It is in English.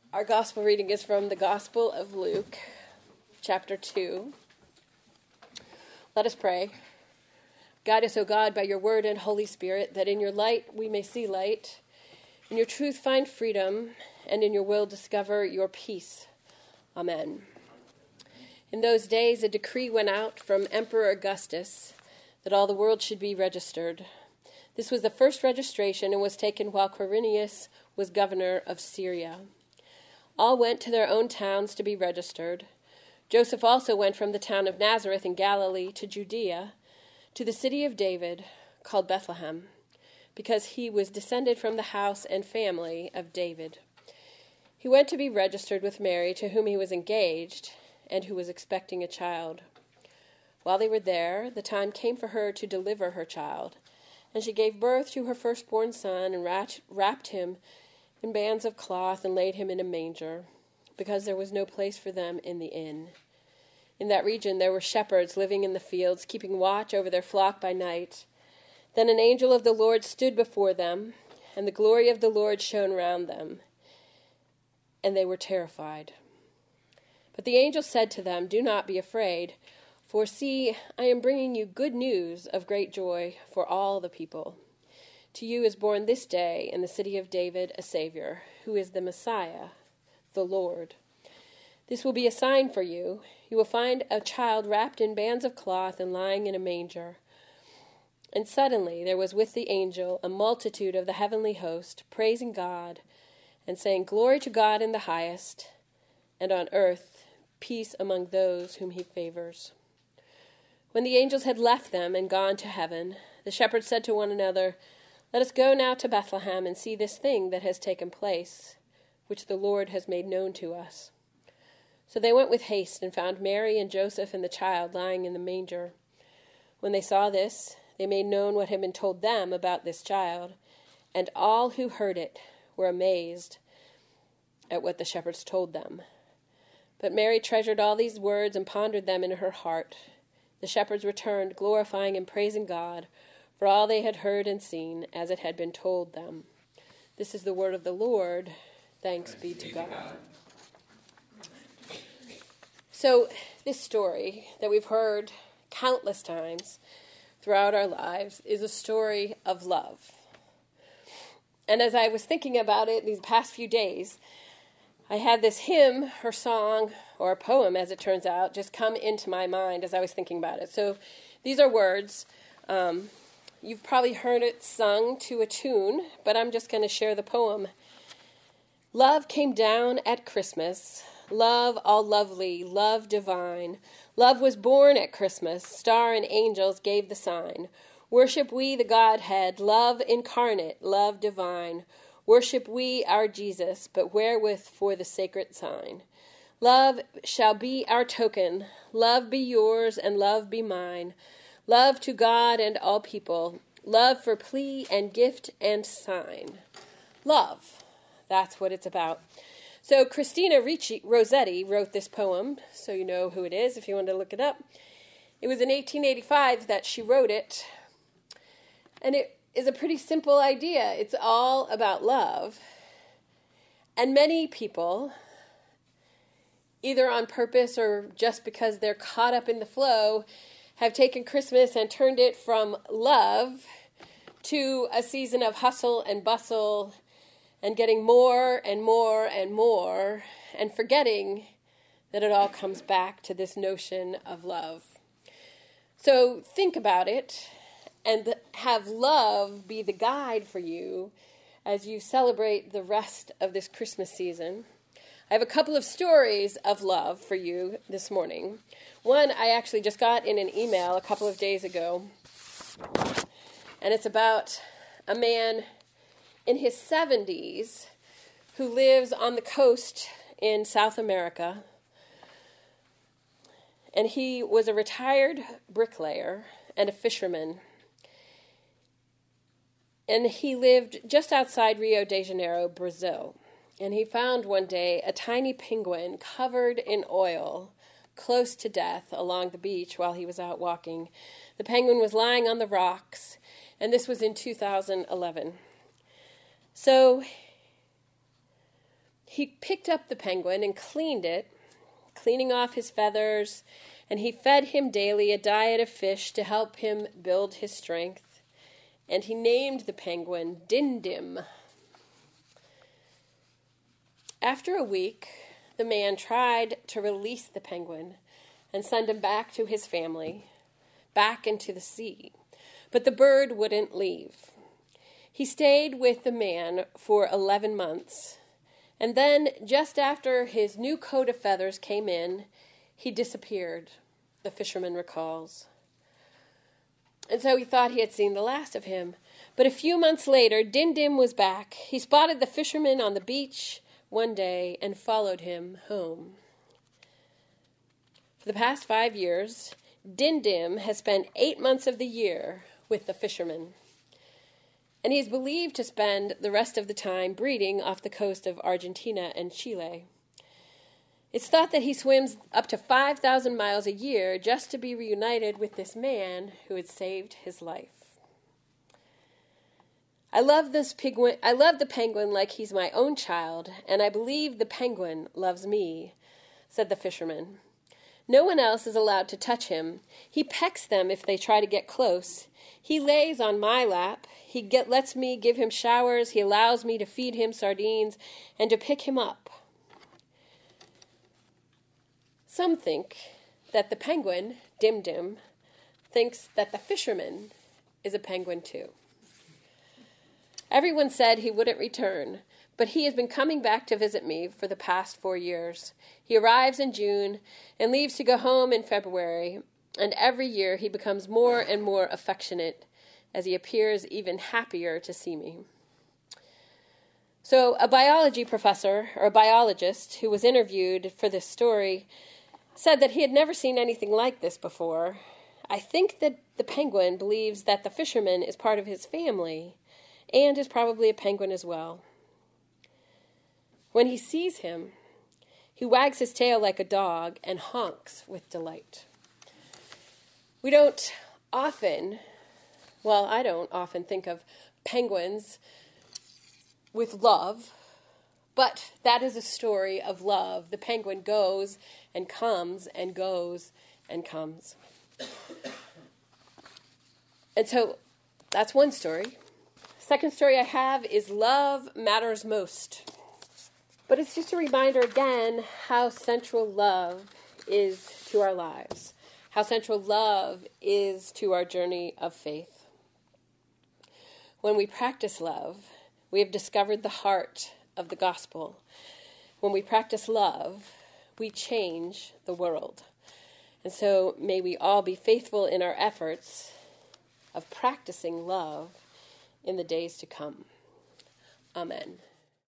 Our gospel reading is from the Gospel of Luke, chapter 2. Let us pray. Guide us, O God, by your word and Holy Spirit, that in your light we may see light, in your truth find freedom, and in your will discover your peace. Amen. In those days, a decree went out from Emperor Augustus that all the world should be registered. This was the first registration and was taken while Quirinius was governor of Syria. All went to their own towns to be registered. Joseph also went from the town of Nazareth in Galilee to Judea, to the city of David, called Bethlehem, because he was descended from the house and family of David. He went to be registered with Mary, to whom he was engaged, and who was expecting a child. While they were there, the time came for her to deliver her child, and she gave birth to her firstborn son and wrapped him in bands of cloth and laid him in a manger, because there was no place for them in the inn. In that region there were shepherds living in the fields, keeping watch over their flock by night. Then an angel of the Lord stood before them, and the glory of the Lord shone round them, and they were terrified. But the angel said to them, "Do not be afraid, for see, I am bringing you good news of great joy for all the people. To you is born this day in the city of David a Savior, who is the Messiah, the Lord. This will be a sign for you. You will find a child wrapped in bands of cloth and lying in a manger." And suddenly there was with the angel a multitude of the heavenly host, praising God and saying, "Glory to God in the highest, and on earth peace among those whom he favors." When the angels had left them and gone to heaven, the shepherds said to one another, "Let us go now to Bethlehem and see this thing that has taken place, which the Lord has made known to us." So they went with haste and found Mary and Joseph and the child lying in the manger. When they saw this, they made known what had been told them about this child, and all who heard it were amazed at what the shepherds told them. But Mary treasured all these words and pondered them in her heart. The shepherds returned, glorifying and praising God for all they had heard and seen, as it had been told them. This is the word of the Lord. Thanks be to God. So this story that we've heard countless times throughout our lives is a story of love. And as I was thinking about it these past few days, I had this hymn or song or a poem, as it turns out, just come into my mind as I was thinking about it. So these are words. You've probably heard it sung to a tune, but I'm just going to share the poem. Love came down at Christmas, love all lovely, love divine. Love was born at Christmas, star and angels gave the sign. Worship we the Godhead, love incarnate, love divine. Worship we our Jesus, but wherewith for the sacred sign. Love shall be our token, love be yours and love be mine. Love to God and all people, love for plea and gift and sign. Love, that's what it's about. So Christina Rossetti wrote this poem, so you know who it is if you want to look it up. It was in 1885 that she wrote it, and it is a pretty simple idea. It's all about love. And many people, either on purpose or just because they're caught up in the flow, have taken Christmas and turned it from love to a season of hustle and bustle and getting more and more and more and forgetting that it all comes back to this notion of love. So think about it and have love be the guide for you as you celebrate the rest of this Christmas season. I have a couple of stories of love for you this morning. One I actually just got in an email a couple of days ago, and it's about a man in his 70s who lives on the coast in South America, and he was a retired bricklayer and a fisherman. And he lived just outside Rio de Janeiro, Brazil. And he found one day a tiny penguin covered in oil, close to death, along the beach while he was out walking. The penguin was lying on the rocks, and this was in 2011. So he picked up the penguin and cleaned it, cleaning off his feathers, and he fed him daily a diet of fish to help him build his strength. And he named the penguin Dindim. After a week, the man tried to release the penguin and send him back to his family, back into the sea. But the bird wouldn't leave. He stayed with the man for 11 months. And then, just after his new coat of feathers came in, he disappeared, the fisherman recalls. And so he thought he had seen the last of him. But a few months later, Dindim was back. He spotted the fisherman on the beach one day and followed him home. For the past 5 years, Dindim has spent 8 months of the year with the fisherman. And he is believed to spend the rest of the time breeding off the coast of Argentina and Chile. It's thought that he swims up to 5,000 miles a year just to be reunited with this man who had saved his life. I love the penguin like he's my own child, and I believe the penguin loves me, said the fisherman. No one else is allowed to touch him. He pecks them if they try to get close. He lays on my lap. He lets me give him showers. He allows me to feed him sardines and to pick him up. Some think that the penguin, Dindim, thinks that the fisherman is a penguin too. Everyone said he wouldn't return, but he has been coming back to visit me for the past 4 years. He arrives in June and leaves to go home in February, and every year he becomes more and more affectionate as he appears even happier to see me. So a biology professor, or a biologist, who was interviewed for this story, said that he had never seen anything like this before. I think that the penguin believes that the fisherman is part of his family and is probably a penguin as well. When he sees him, he wags his tail like a dog and honks with delight. I don't often think of penguins with love, but that is a story of love. The penguin goes and comes and goes and comes. And so that's one story. Second story I have is Love Matters Most. But it's just a reminder again how central love is to our lives, how central love is to our journey of faith. When we practice love, we have discovered the heart of the gospel. When we practice love, we change the world. And so may we all be faithful in our efforts of practicing love in the days to come. Amen.